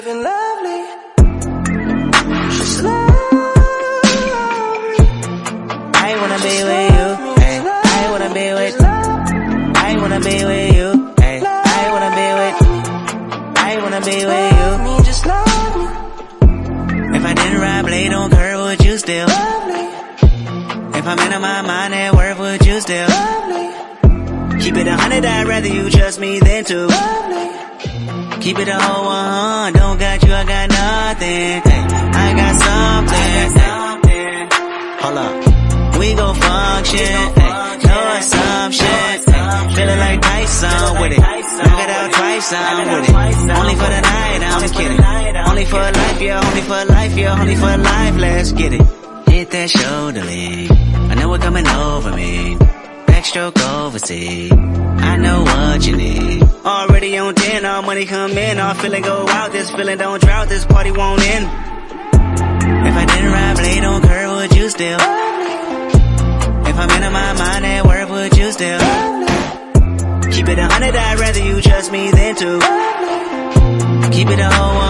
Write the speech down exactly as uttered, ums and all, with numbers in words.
Living lovely, just lovely. I wanna be with you, hey. I wanna be with, I wanna be with you, hey. I wanna be with, I wanna be with you. Just love me. If I didn't ride blade on curve, would you still? If I'm in my mind at work, would you still? Keep it a hundred, I'd rather you trust me than to. Keep it a whole one, don't got you, I got nothing. Hey, I got something. Hey. Hold up, we gon' function. Hey, no assumption. Hey, feeling like Tyson with it. Knock it out twice, I'm with it. Only for the night, I'm kidding. Only for life, yeah, only for life, yeah, only for life. Let's get it. Hit that shoulder lean. I know it coming over me. Backstroke overseas. I know what you need. Already on ten, all money come in, all feeling go out. This feeling don't drought, this party won't end. If I didn't ride blade on curve, would you still? If I'm in my mind at work, would you still? Keep it a hundred, I'd rather you trust me than to. Keep it a whole